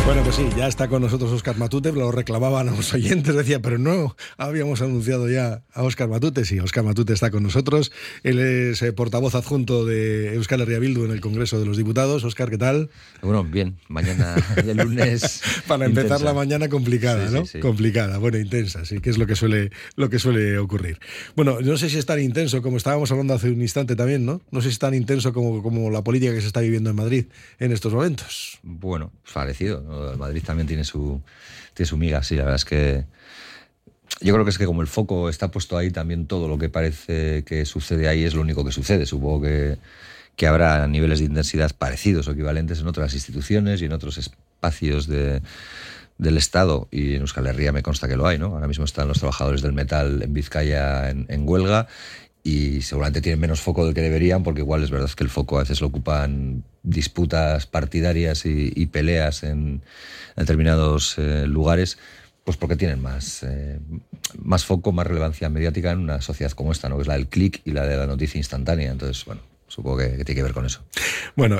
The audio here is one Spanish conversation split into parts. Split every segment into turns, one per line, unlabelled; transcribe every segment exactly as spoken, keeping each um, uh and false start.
Bueno, pues sí, ya está con nosotros Óscar Matute, lo reclamaban los oyentes, decía, pero no, habíamos anunciado ya a Óscar Matute. Sí, Óscar Matute está con nosotros, él es eh, portavoz adjunto de Euskal Herria Bildu en el Congreso de los Diputados. Óscar, ¿qué tal?
Bueno, bien, mañana de lunes
para empezar
intensa.
La mañana complicada, sí, ¿no? Sí, sí. Complicada, bueno, intensa, sí, que es lo que suele lo que suele ocurrir. Bueno, no sé si es tan intenso como estábamos hablando hace un instante también, ¿no? No sé si es tan intenso como, como la política que se está viviendo en Madrid en estos momentos.
Bueno, parecido, ¿no? Madrid también tiene su, tiene su miga, sí, la verdad es que yo creo que es que como el foco está puesto ahí, también todo lo que parece que sucede ahí es lo único que sucede. Supongo que, que habrá niveles de intensidad parecidos o equivalentes en otras instituciones y en otros espacios de, del Estado, y en Euskal Herria me consta que lo hay, ¿no? Ahora mismo están los trabajadores del metal en Vizcaya en, en huelga, y seguramente tienen menos foco del que deberían, porque igual es verdad que el foco a veces lo ocupan disputas partidarias y, y peleas en, en determinados eh, lugares, pues porque tienen más, eh, más foco, más relevancia mediática en una sociedad como esta, ¿no? Que es la del clic y la de la noticia instantánea. Entonces, bueno, supongo que, que tiene que ver con eso.
Bueno,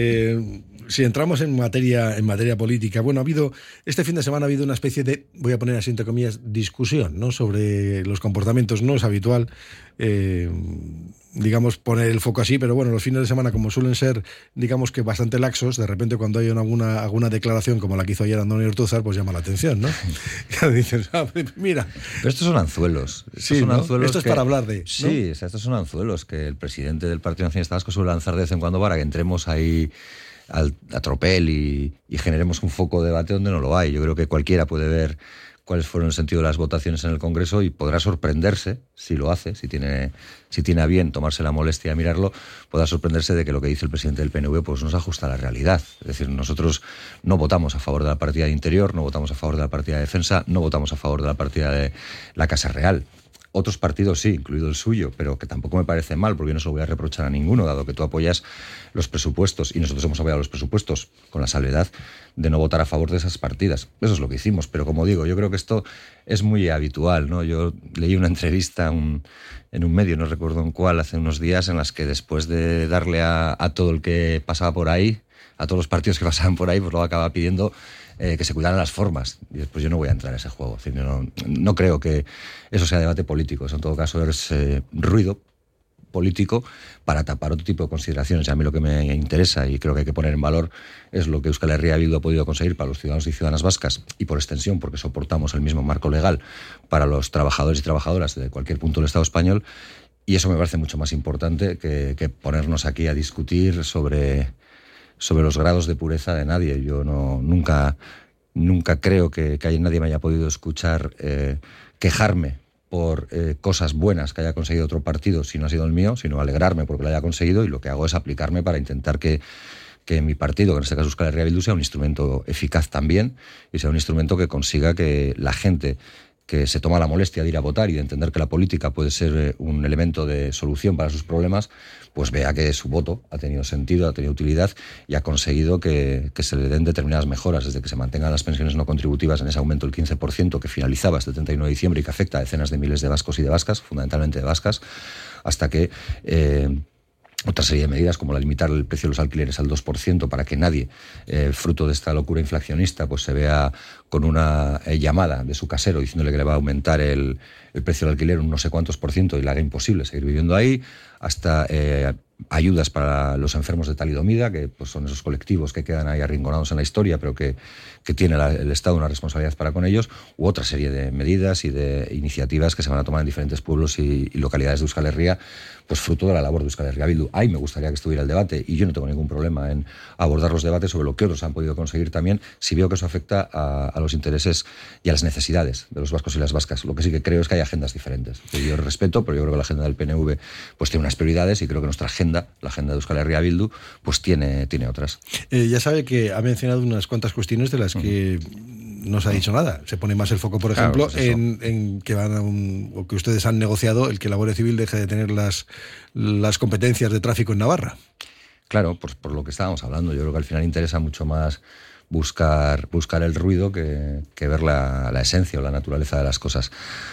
eh, si entramos en materia, en materia política, bueno, ha habido, este fin de semana ha habido una especie de, voy a poner así entre comillas, discusión, ¿no? Sobre los comportamientos. No es habitual, eh, digamos, poner el foco así, pero bueno, los fines de semana, como suelen ser, digamos que bastante laxos, de repente cuando hay alguna, alguna declaración como la que hizo ayer Antonio Ortúzar, pues llama la atención, ¿no? Dices, ah, mira.
Pero estos son anzuelos. Estos
sí,
son
¿no?
anzuelos
Esto es
que,
para hablar de... ¿no?
Sí, o sea, estos son anzuelos que el presidente del Partido Nacionalista Vasco suele lanzar de vez en cuando para que entremos ahí al, a tropel y, y generemos un foco de debate donde no lo hay. Yo creo que cualquiera puede ver cuáles fueron el sentido de las votaciones en el Congreso y podrá sorprenderse, si lo hace, si tiene, si tiene a bien tomarse la molestia de mirarlo, podrá sorprenderse de que lo que dice el presidente del P N V pues no se ajusta a la realidad. Es decir, nosotros no votamos a favor de la partida de Interior, no votamos a favor de la partida de Defensa, no votamos a favor de la partida de la Casa Real. Otros partidos sí, incluido el suyo, pero que tampoco me parece mal, porque yo no se lo voy a reprochar a ninguno, dado que tú apoyas los presupuestos, y nosotros hemos apoyado los presupuestos con la salvedad de no votar a favor de esas partidas. Eso es lo que hicimos, pero como digo, yo creo que esto es muy habitual, ¿no? Yo leí una entrevista un, en un medio, no recuerdo en cuál, hace unos días, en las que después de darle a, a todo el que pasaba por ahí, a todos los partidos que pasaban por ahí, pues luego acaba pidiendo Eh, que se cuidaran las formas. Y después yo no voy a entrar a ese juego. Es decir, yo no, no creo que eso sea debate político. Eso en todo caso es eh, ruido político para tapar otro tipo de consideraciones. Y a mí lo que me interesa y creo que hay que poner en valor es lo que Euskal Herria Bildu ha podido conseguir para los ciudadanos y ciudadanas vascas, y por extensión porque soportamos el mismo marco legal para los trabajadores y trabajadoras de cualquier punto del Estado español. Y eso me parece mucho más importante que, que ponernos aquí a discutir sobre... sobre los grados de pureza de nadie. Yo no nunca, nunca creo que, que nadie me haya podido escuchar eh, quejarme por eh, cosas buenas que haya conseguido otro partido, si no ha sido el mío, sino alegrarme porque lo haya conseguido, y lo que hago es aplicarme para intentar que, que mi partido, que en este caso Euskal Herria Bildu, sea un instrumento eficaz también, y sea un instrumento que consiga que la gente que se toma la molestia de ir a votar y de entender que la política puede ser un elemento de solución para sus problemas, pues vea que su voto ha tenido sentido, ha tenido utilidad y ha conseguido que, que se le den determinadas mejoras, desde que se mantengan las pensiones no contributivas en ese aumento del quince por ciento que finalizaba este treinta y uno de diciembre y que afecta a decenas de miles de vascos y de vascas, fundamentalmente de vascas, hasta que... Eh, otra serie de medidas, como la limitar el precio de los alquileres al dos por ciento para que nadie, eh, fruto de esta locura inflacionista, pues se vea con una eh, llamada de su casero diciéndole que le va a aumentar el, el precio del alquiler un no sé cuántos por ciento y le haga imposible seguir viviendo ahí, hasta eh, ayudas para los enfermos de talidomida, que pues, son esos colectivos que quedan ahí arrinconados en la historia, pero que, que tiene la, el Estado una responsabilidad para con ellos, u otra serie de medidas y de iniciativas que se van a tomar en diferentes pueblos y, y localidades de Euskal Herria, pues fruto de la labor de Euskal Herria Bildu. Ahí me gustaría que estuviera el debate, y yo no tengo ningún problema en abordar los debates sobre lo que otros han podido conseguir también, si veo que eso afecta a, a los intereses y a las necesidades de los vascos y las vascas. Lo que sí que creo es que hay agendas diferentes. Yo respeto, pero yo creo que la agenda del P N V pues tiene unas prioridades, y creo que nuestra agenda, la agenda de Euskal Herria Bildu, pues tiene, tiene otras.
Eh, ya sabe que ha mencionado unas cuantas cuestiones de las que uh-huh. no se ha dicho nada. Se pone más el foco, por ejemplo, claro, pues en, en que van a un, o que ustedes han negociado el que la Guardia Civil deje de tener las, las competencias de tráfico en Navarra.
Claro, pues por lo que estábamos hablando. Yo creo que al final interesa mucho más buscar, buscar el ruido que, que ver la, la esencia o la naturaleza de las cosas.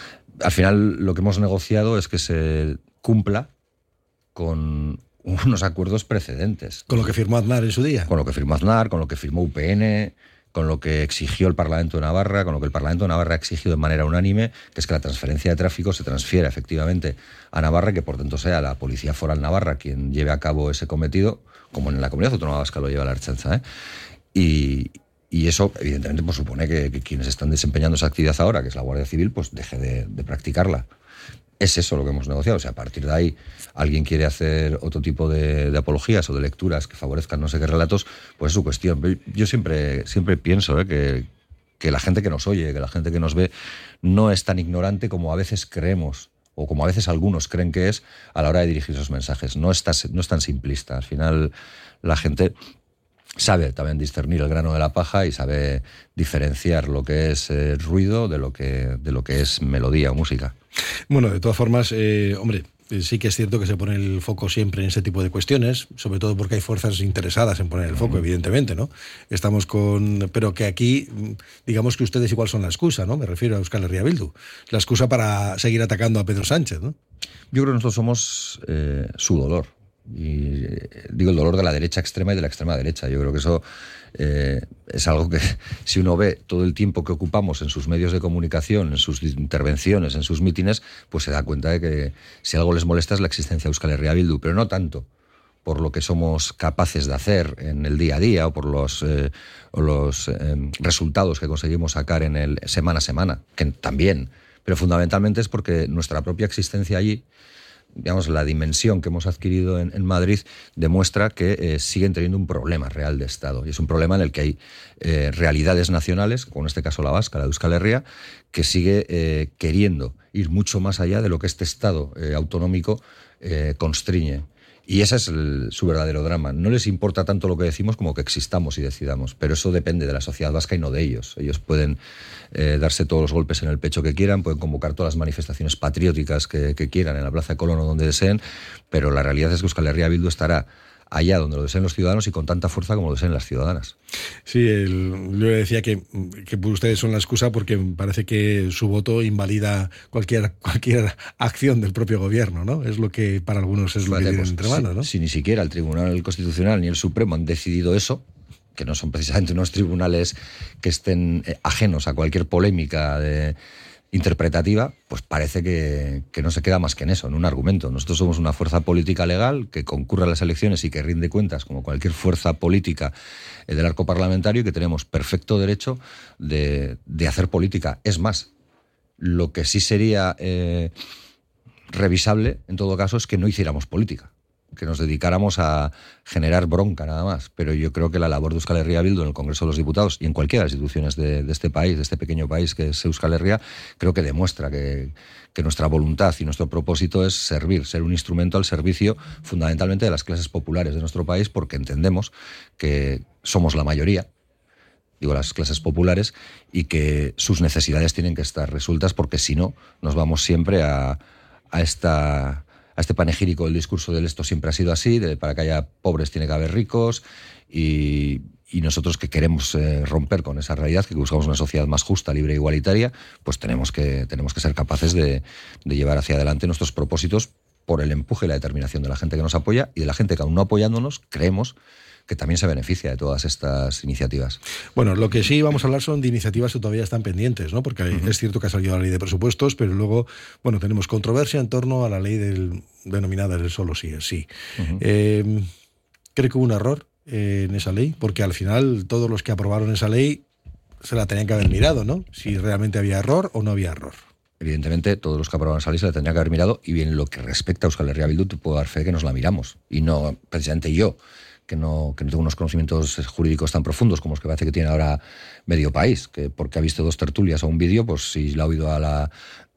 Al final lo que hemos negociado es que se cumpla con unos acuerdos precedentes.
Con lo que firmó Aznar en su día.
Con lo que firmó Aznar, con lo que firmó U P N, con lo que exigió el Parlamento de Navarra, con lo que el Parlamento de Navarra ha exigido de manera unánime, que es que la transferencia de tráfico se transfiera efectivamente a Navarra, que por tanto sea la Policía Foral Navarra quien lleve a cabo ese cometido, como en la Comunidad Autónoma Vasca lo lleva la Ertzaintza, ¿eh? Y, y eso, evidentemente, pues supone que, que quienes están desempeñando esa actividad ahora, que es la Guardia Civil, pues deje de, de practicarla. Es eso lo que hemos negociado. O sea, a partir de ahí, alguien quiere hacer otro tipo de, de apologías o de lecturas que favorezcan no sé qué relatos, pues es su cuestión. Yo siempre, siempre pienso ¿eh? que, que la gente que nos oye, que la gente que nos ve, no es tan ignorante como a veces creemos, o como a veces algunos creen que es a la hora de dirigir esos mensajes. No es tan, no es tan simplista. Al final, la gente sabe también discernir el grano de la paja y sabe diferenciar lo que es eh, ruido de lo que, de lo que es melodía o música.
Bueno, de todas formas, eh, hombre, sí que es cierto que se pone el foco siempre en ese tipo de cuestiones, sobre todo porque hay fuerzas interesadas en poner el foco, mm. evidentemente, ¿no? Estamos con... Pero que aquí, digamos que ustedes igual son la excusa, ¿no? Me refiero a Euskal Herria Bildu. La excusa para seguir atacando a Pedro Sánchez, ¿no?
Yo creo que nosotros somos eh, su dolor. Y digo el dolor de la derecha extrema y de la extrema derecha. Yo creo que eso eh, es algo que si uno ve todo el tiempo que ocupamos en sus medios de comunicación, en sus intervenciones, en sus mítines, pues se da cuenta de que si algo les molesta es la existencia de Euskal Herria Bildu, pero no tanto por lo que somos capaces de hacer en el día a día o por los, eh, o los eh, resultados que conseguimos sacar en el semana a semana, que también, pero fundamentalmente es porque nuestra propia existencia allí, digamos, la dimensión que hemos adquirido en, en Madrid demuestra que eh, siguen teniendo un problema real de Estado. Y es un problema en el que hay eh, realidades nacionales, como en este caso la vasca, la de Euskal Herria, que sigue eh, queriendo ir mucho más allá de lo que este Estado eh, autonómico eh, constriñe. Y ese es el, su verdadero drama. No les importa tanto lo que decimos como que existamos y decidamos, pero eso depende de la sociedad vasca y no de ellos. Ellos pueden eh, darse todos los golpes en el pecho que quieran, pueden convocar todas las manifestaciones patrióticas que, que quieran en la Plaza de Colón o donde deseen, pero la realidad es que Euskal Herria Bildu estará allá donde lo deseen los ciudadanos y con tanta fuerza como lo deseen las ciudadanas.
Sí, el, yo le decía que, que ustedes son la excusa porque parece que su voto invalida cualquier cualquier acción del propio gobierno, ¿no? Es lo que para algunos es lo que tienen entre manos, ¿no?
Si, si ni siquiera el Tribunal Constitucional ni el Supremo han decidido eso, que no son precisamente unos tribunales que estén ajenos a cualquier polémica de interpretativa, pues parece que, que no se queda más que en eso, en un argumento. Nosotros somos una fuerza política legal que concurre a las elecciones y que rinde cuentas como cualquier fuerza política eh, del arco parlamentario y que tenemos perfecto derecho de, de hacer política. Es más, lo que sí sería eh, revisable, en todo caso, es que no hiciéramos política, que nos dedicáramos a generar bronca nada más. Pero yo creo que la labor de Euskal Herria Bildu en el Congreso de los Diputados y en cualquiera de las instituciones de, de este país, de este pequeño país que es Euskal Herria, creo que demuestra que, que nuestra voluntad y nuestro propósito es servir, ser un instrumento al servicio fundamentalmente de las clases populares de nuestro país, porque entendemos que somos la mayoría, digo las clases populares, y que sus necesidades tienen que estar resueltas, porque si no, nos vamos siempre a, a esta... a este panegírico del discurso del esto siempre ha sido así, de para que haya pobres tiene que haber ricos, y, y nosotros que queremos eh, romper con esa realidad, que buscamos una sociedad más justa, libre e igualitaria, pues tenemos que, tenemos que ser capaces de, de llevar hacia adelante nuestros propósitos por el empuje y la determinación de la gente que nos apoya y de la gente que aún no apoyándonos creemos que también se beneficia de todas estas iniciativas.
Bueno, lo que sí vamos a hablar son de iniciativas que todavía están pendientes, ¿no? Porque uh-huh. es cierto que ha salido la ley de presupuestos, pero luego, bueno, tenemos controversia en torno a la ley del, denominada del solo sí es sí. Uh-huh. Eh, creo que hubo un error eh, en esa ley, porque al final todos los que aprobaron esa ley se la tenían que haber mirado, ¿no? Si realmente había error o no había error.
Evidentemente, todos los que aprobaron esa ley se la tendrían que haber mirado, y bien lo que respecta a Euskal Herria Bildu, te puedo dar fe que nos la miramos, y no precisamente yo, que no, que no tengo unos conocimientos jurídicos tan profundos como los que parece que tiene ahora medio país, que porque ha visto dos tertulias o un vídeo, pues si la ha oído a la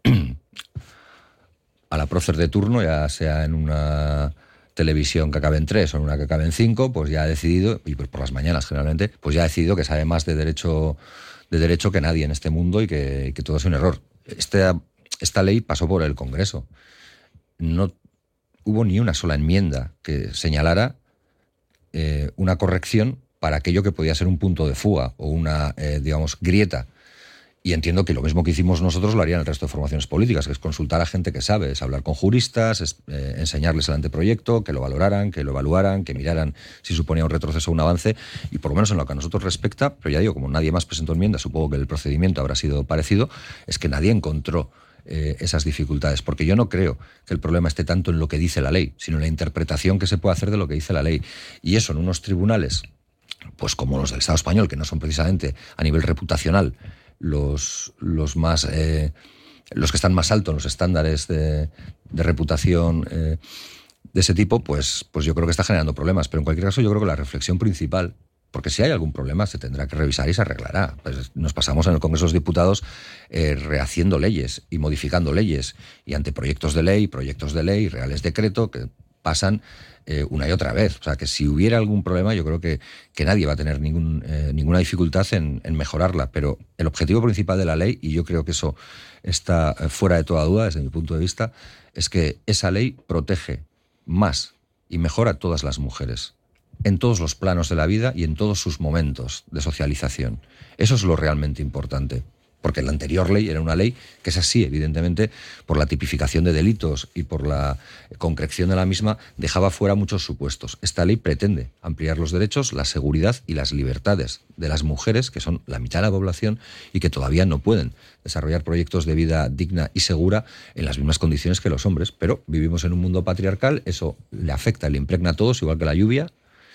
a la prócer de turno, ya sea en una televisión que acabe en tres o en una que acabe en cinco, pues ya ha decidido, y pues por las mañanas generalmente, pues ya ha decidido que sabe más de derecho, de derecho que nadie en este mundo, y que, y que todo es un error. Esta, esta ley pasó por el Congreso. No hubo ni una sola enmienda que señalara Eh, una corrección para aquello que podía ser un punto de fuga o una, eh, digamos, grieta Y entiendo que lo mismo que hicimos nosotros lo harían el resto de formaciones políticas, que es consultar a gente que sabe, es hablar con juristas, es, eh, enseñarles el anteproyecto, que lo valoraran, que lo evaluaran, que miraran si suponía un retroceso o un avance, y por lo menos en lo que a nosotros respecta, pero ya digo, como nadie más presentó enmienda, supongo que el procedimiento habrá sido parecido, es que nadie encontró eh, esas dificultades, porque yo no creo que el problema esté tanto en lo que dice la ley, sino en la interpretación que se puede hacer de lo que dice la ley. Y eso en unos tribunales, pues como los del Estado español, que no son precisamente a nivel reputacional los, los más eh, los que están más altos en los estándares de, de reputación eh, de ese tipo, pues, pues yo creo que está generando problemas. Pero en cualquier caso yo creo que la reflexión principal, porque si hay algún problema se tendrá que revisar y se arreglará. Pues nos pasamos en el Congreso de los Diputados eh, rehaciendo leyes y modificando leyes, y anteproyectos de ley, proyectos de ley, reales decreto, que pasan eh, una y otra vez. O sea, que si hubiera algún problema, yo creo que, que nadie va a tener ningún, eh, ninguna dificultad en, en mejorarla. Pero el objetivo principal de la ley, y yo creo que eso está fuera de toda duda desde mi punto de vista, es que esa ley protege más y mejor a todas las mujeres, en todos los planos de la vida y en todos sus momentos de socialización. Eso es lo realmente importante. Porque la anterior ley era una ley que es así, evidentemente, por la tipificación de delitos y por la concreción de la misma, dejaba fuera muchos supuestos. Esta ley pretende ampliar los derechos, la seguridad y las libertades de las mujeres, que son la mitad de la población y que todavía no pueden desarrollar proyectos de vida digna y segura en las mismas condiciones que los hombres. Pero vivimos en un mundo patriarcal, eso le afecta, le impregna a todos, igual que la lluvia,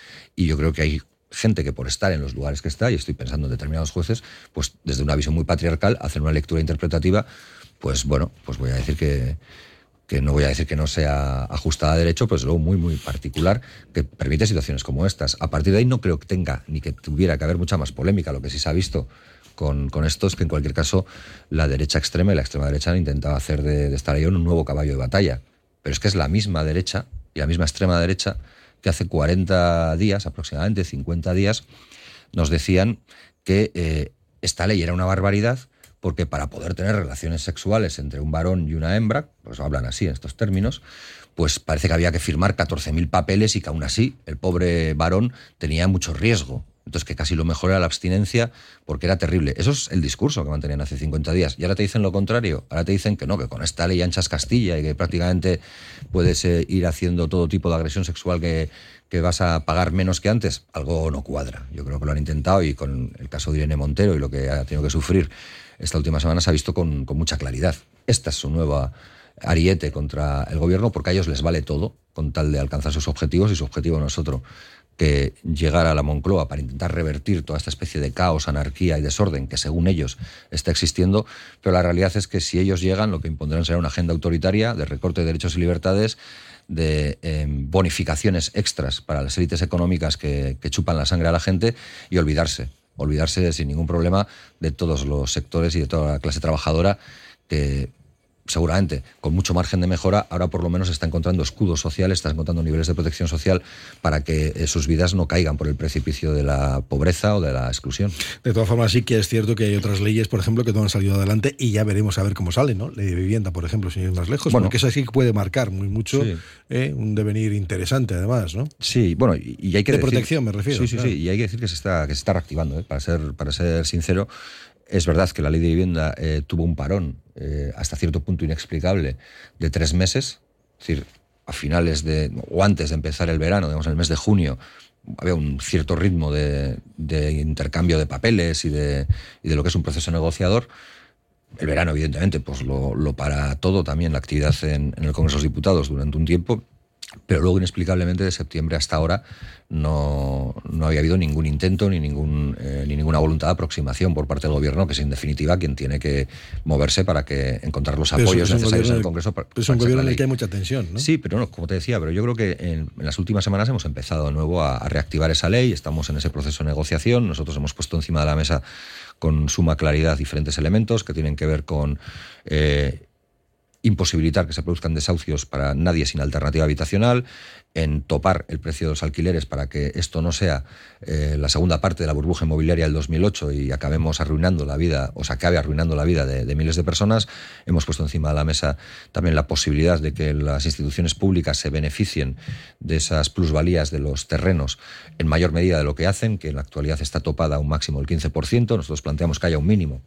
y yo creo que hay gente que por estar en los lugares que está, y estoy pensando en determinados jueces, pues desde una visión muy patriarcal hacen una lectura interpretativa, pues bueno, pues voy a decir que, que no voy a decir que no sea ajustada a derecho, pero es luego muy, muy particular, que permite situaciones como estas. A partir de ahí no creo que tenga, ni que tuviera que haber mucha más polémica. Lo que sí se ha visto con, con esto es que en cualquier caso la derecha extrema y la extrema derecha han intentado hacer de, de esta ley un nuevo caballo de batalla. Pero es que es la misma derecha y la misma extrema derecha que hace cuarenta días, aproximadamente cincuenta días, nos decían que eh, esta ley era una barbaridad porque para poder tener relaciones sexuales entre un varón y una hembra, pues hablan así en estos términos, pues parece que había que firmar catorce mil papeles y que aún así el pobre varón tenía mucho riesgo. Entonces que casi lo mejor era la abstinencia porque era terrible. Eso es el discurso que mantenían hace cincuenta días. Y ahora te dicen lo contrario. Ahora te dicen que no, que con esta ley anchas Castilla y que prácticamente puedes eh, ir haciendo todo tipo de agresión sexual que, que vas a pagar menos que antes. Algo no cuadra. Yo creo que lo han intentado, y con el caso de Irene Montero y lo que ha tenido que sufrir esta última semana se ha visto con, con mucha claridad. Esta es su nueva ariete contra el gobierno, porque a ellos les vale todo con tal de alcanzar sus objetivos, y su objetivo no es otro que llegar a la Moncloa para intentar revertir toda esta especie de caos, anarquía y desorden que según ellos está existiendo. Pero la realidad es que si ellos llegan, lo que impondrán será una agenda autoritaria de recorte de derechos y libertades, de eh, bonificaciones extras para las élites económicas que, que chupan la sangre a la gente, y olvidarse, olvidarse sin ningún problema de todos los sectores y de toda la clase trabajadora que seguramente con mucho margen de mejora ahora por lo menos está encontrando escudos sociales, está encontrando niveles de protección social para que eh, sus vidas no caigan por el precipicio de la pobreza o de la exclusión.
De todas formas, sí que es cierto que hay otras leyes, por ejemplo, que no han salido adelante, y ya veremos a ver cómo salen, ¿no? Ley de vivienda, por ejemplo, sin ir más lejos, bueno, porque eso sí que puede marcar muy mucho, sí. eh, un devenir interesante, además, ¿no?
Sí, bueno, y, y hay que
de
decir...
protección, me refiero.
Sí, sí,
claro.
sí, y hay que decir que se está, que se está reactivando, ¿eh? Para ser, para ser sincero. Es verdad que la ley de vivienda eh, tuvo un parón eh, hasta cierto punto inexplicable de tres meses, es decir, a finales de, o antes de empezar el verano, digamos en el mes de junio, había un cierto ritmo de, de intercambio de papeles y de, y de lo que es un proceso negociador. El verano, evidentemente, pues lo, lo para todo también, la actividad en, en el Congreso de los Diputados durante un tiempo. Pero luego, inexplicablemente, de septiembre hasta ahora no, no había habido ningún intento ni, ningún, eh, ni ninguna voluntad de aproximación por parte del gobierno, que es en definitiva quien tiene que moverse para que encontrar los apoyos necesarios en el Congreso. Para,
es un gobierno en el que hay mucha tensión, ¿no?
Sí, pero no, como te decía, pero yo creo que en, en las últimas semanas hemos empezado de nuevo a, a reactivar esa ley, estamos en ese proceso de negociación, nosotros hemos puesto encima de la mesa con suma claridad diferentes elementos que tienen que ver con... Eh, imposibilitar que se produzcan desahucios para nadie sin alternativa habitacional, en topar el precio de los alquileres para que esto no sea eh, la segunda parte de la burbuja inmobiliaria del dos mil ocho y acabemos arruinando la vida, o se acabe arruinando la vida de, de miles de personas. Hemos puesto encima de la mesa también la posibilidad de que las instituciones públicas se beneficien de esas plusvalías de los terrenos en mayor medida de lo que hacen, que en la actualidad está topada a un máximo del quince por ciento. Nosotros planteamos que haya un mínimo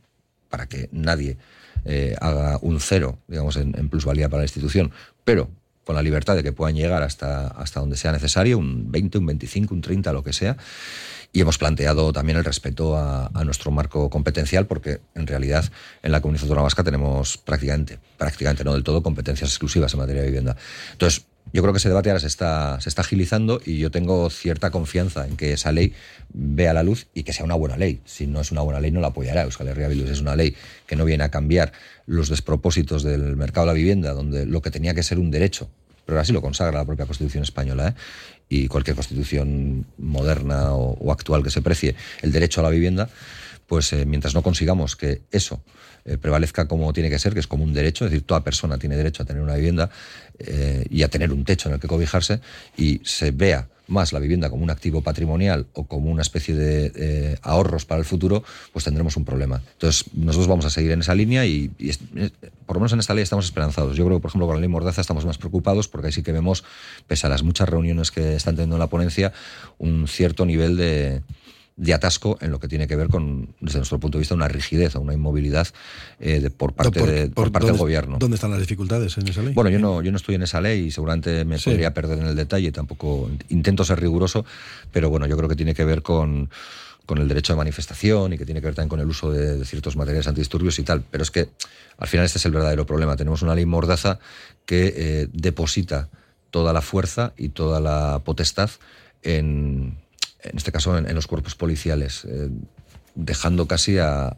para que nadie eh, haga un cero, digamos, en, en plusvalía para la institución, pero con la libertad de que puedan llegar hasta, hasta donde sea necesario, un veinte, un veinticinco, un treinta, lo que sea. Y hemos planteado también el respeto a, a nuestro marco competencial, porque en realidad en la Comunidad Autónoma Vasca tenemos prácticamente, prácticamente no del todo, competencias exclusivas en materia de vivienda. Entonces, yo creo que ese debate ahora se está, se está agilizando y yo tengo cierta confianza en que esa ley vea la luz y que sea una buena ley. Si no es una buena ley, no la apoyará Euskal Herria Bildu. Es una ley que no viene a cambiar los despropósitos del mercado de la vivienda, donde lo que tenía que ser un derecho, pero así lo consagra la propia Constitución española, ¿eh? Y cualquier constitución moderna o, o actual que se precie, el derecho a la vivienda, pues eh, mientras no consigamos que eso eh, prevalezca como tiene que ser, que es como un derecho, es decir, toda persona tiene derecho a tener una vivienda eh, y a tener un techo en el que cobijarse, y se vea más la vivienda como un activo patrimonial o como una especie de eh, ahorros para el futuro, pues tendremos un problema. Entonces, nosotros vamos a seguir en esa línea y, y es, es, por lo menos en esta ley estamos esperanzados. Yo creo que, por ejemplo, con la ley Mordaza estamos más preocupados porque ahí sí que vemos, pese a las muchas reuniones que están teniendo en la ponencia, un cierto nivel de... de atasco en lo que tiene que ver con, desde nuestro punto de vista, una rigidez o una inmovilidad eh, de, por parte, por, de, por por parte del gobierno.
¿Dónde están las dificultades en esa ley?
Bueno, yo no, yo no estoy en esa ley y seguramente me sí. podría perder en el detalle, tampoco intento ser riguroso, pero bueno, yo creo que tiene que ver con, con el derecho de manifestación y que tiene que ver también con el uso de, de ciertos materiales antidisturbios y tal, pero es que al final este es el verdadero problema. Tenemos una ley Mordaza que eh, deposita toda la fuerza y toda la potestad en... en este caso en, en los cuerpos policiales, eh, dejando casi a,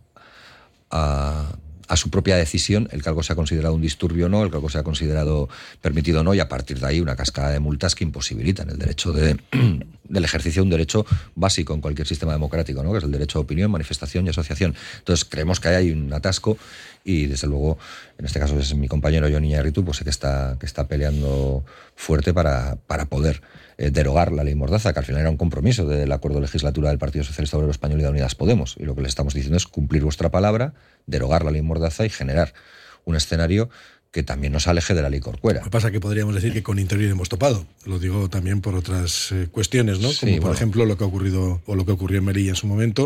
a, a su propia decisión el que algo sea considerado un disturbio o no, el que algo sea considerado permitido o no, y a partir de ahí una cascada de multas que imposibilitan el derecho de, del ejercicio de un derecho básico en cualquier sistema democrático, ¿no? Que es el derecho a opinión, manifestación y asociación. Entonces creemos que hay un atasco y desde luego, en este caso es mi compañero Jon Iñárritu, pues sé que está, que está peleando fuerte para, para poder eh, derogar la ley Mordaza, que al final era un compromiso del acuerdo de legislatura del Partido Socialista Obrero Español y de Unidas Podemos, y lo que les estamos diciendo es cumplir vuestra palabra, derogar la ley Mordaza y generar un escenario que también nos aleje de la ley Corcuera.
Lo que pasa es que podríamos decir que con Interior hemos topado. Lo digo también por otras eh, cuestiones, ¿no? Como
sí,
por
bueno.
ejemplo lo que ha ocurrido o lo que ocurrió en Melilla en su momento.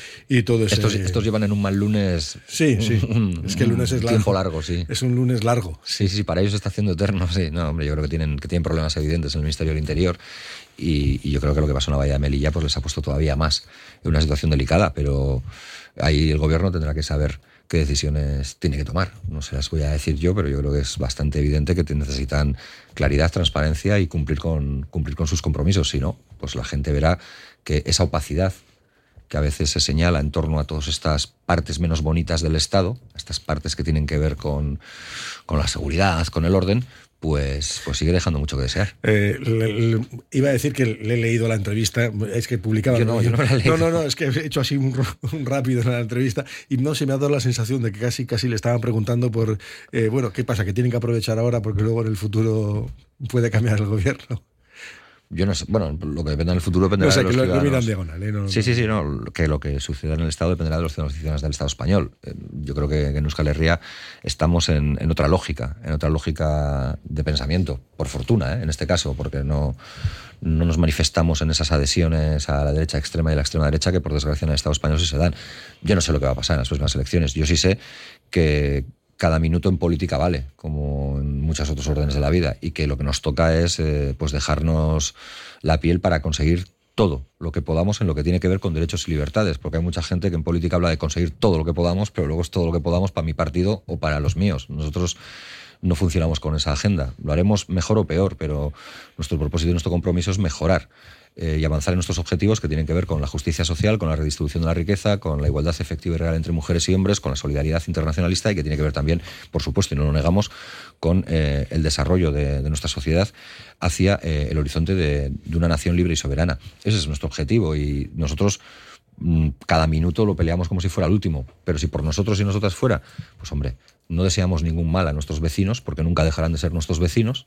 Y todo ese...
estos, estos llevan en un mal lunes.
Sí, sí.
Un,
es que el lunes es largo.
Tiempo largo, sí.
Es un lunes largo.
Sí, sí, para ellos se está haciendo eterno. Sí, no, hombre, yo creo que tienen, que tienen problemas evidentes en el Ministerio del Interior. Y, y yo creo que lo que pasó en la Bahía de Melilla pues les ha puesto todavía más en una situación delicada. Pero ahí el gobierno tendrá que saber qué decisiones tiene que tomar. No se las voy a decir yo, pero yo creo que es bastante evidente que necesitan claridad, transparencia y cumplir con, cumplir con sus compromisos. Si no, pues la gente verá que esa opacidad que a veces se señala en torno a todas estas partes menos bonitas del Estado, estas partes que tienen que ver con, con la seguridad, con el orden, pues, pues sigue dejando mucho que desear.
Eh, le, le, iba a decir que le he leído la entrevista, es que publicaba...
Yo no, yo no la he leído.
No, no, no, es que he hecho así un, un rápido en la entrevista y no se me ha dado la sensación de que casi, casi le estaban preguntando por, eh, bueno, ¿qué pasa? Que tienen que aprovechar ahora porque luego en el futuro puede cambiar el gobierno.
Yo no sé, bueno, lo que dependa en el futuro dependerá
no sé,
de los
que lo,
ciudadanos.
Lo miran diagonal, ¿eh? No,
sí, sí, sí, no, que lo que suceda en el Estado dependerá de los ciudadanos y ciudadanas del Estado español. Yo creo que en Euskal Herria estamos en, en otra lógica, en otra lógica de pensamiento, por fortuna, ¿eh? En este caso, porque no, no nos manifestamos en esas adhesiones a la derecha extrema y a la extrema derecha que por desgracia en el Estado español sí se dan. Yo no sé lo que va a pasar en las próximas elecciones. Yo sí sé que cada minuto en política vale, como en muchos otros órdenes de la vida, y que lo que nos toca es eh, pues dejarnos la piel para conseguir todo lo que podamos en lo que tiene que ver con derechos y libertades, porque hay mucha gente que en política habla de conseguir todo lo que podamos, pero luego es todo lo que podamos para mi partido o para los míos. Nosotros no funcionamos con esa agenda. Lo haremos mejor o peor, pero nuestro propósito y nuestro compromiso es mejorar eh, y avanzar en nuestros objetivos que tienen que ver con la justicia social, con la redistribución de la riqueza, con la igualdad efectiva y real entre mujeres y hombres, con la solidaridad internacionalista y que tiene que ver también, por supuesto, y no lo negamos, con eh, el desarrollo de, de nuestra sociedad hacia eh, el horizonte de, de una nación libre y soberana. Ese es nuestro objetivo y nosotros mmm, cada minuto lo peleamos como si fuera el último, pero si por nosotros y nosotras fuera, pues hombre, no deseamos ningún mal a nuestros vecinos porque nunca dejarán de ser nuestros vecinos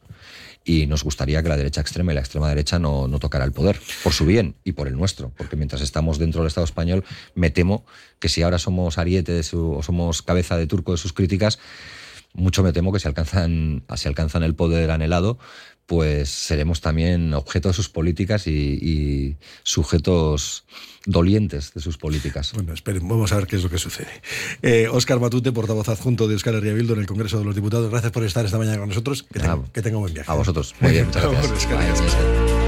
y nos gustaría que la derecha extrema y la extrema derecha no, no tocara el poder, por su bien y por el nuestro, porque mientras estamos dentro del Estado español me temo que si ahora somos ariete de su, o somos cabeza de turco de sus críticas, mucho me temo que si alcanzan, si alcanzan el poder anhelado, pues seremos también objeto de sus políticas y, y sujetos dolientes de sus políticas.
Bueno, esperen, vamos a ver qué es lo que sucede. Eh, Óscar Matute, portavoz adjunto de Euskal Herria Bildu en el Congreso de los Diputados, gracias por estar esta mañana con nosotros. Que, ten, que tenga un buen viaje.
A vosotros. Muy bien, muchas gracias.
Vamos,